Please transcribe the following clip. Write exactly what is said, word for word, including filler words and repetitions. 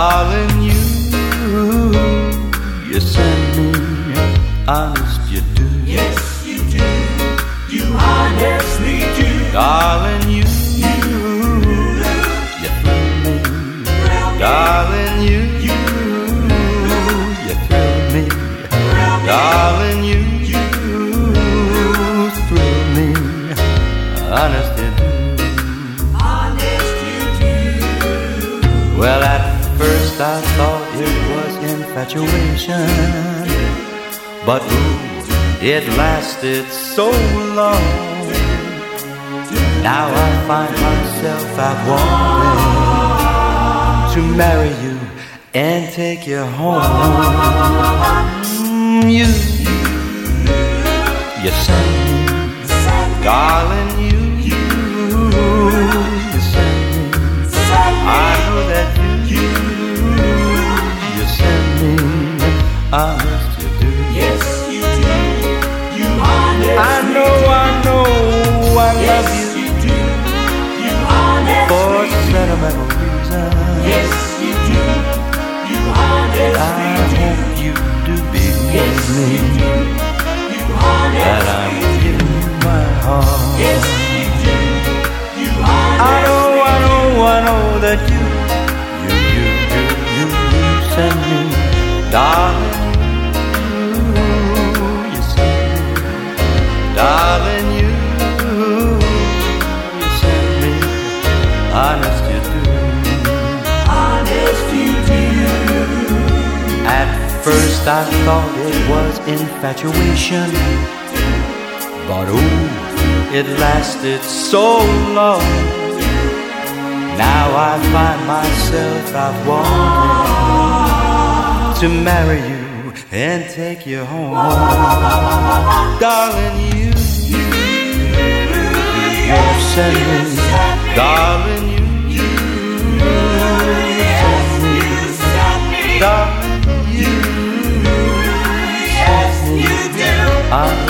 Darling, you, you send me, honest you do. Yes, you do. You honestly do. Darling, you, you, you thrill me. Darling, you, you, you thrill me. Darling, you, you, thrill me. Honest you do. Honest you do. Well, at first I thought it was infatuation, but ooh, it lasted so long. Now I find myself out wanting to marry you and take you home. Mm, you, you send me, darling, you, you send me. I know that you, you send me, honest you do. Yes, you do. You honest. I know, I know, I love you. For sentimental reasons. Yes, you do. You honest. I hope you do believe me that I'm giving you my heart. Yes, you do. You honest. I know, I know, I know that you, you, you, you, you, you send me, darling. You, you send me, darling. You, you send me, honest you do. Honest you do. At first I thought it was infatuation, but ooh, it lasted so long. Now I find myself out wanting to marry you and take you home. Darling, you, you, you send me, darling, you, you send me, darling, you, Yes, you do. I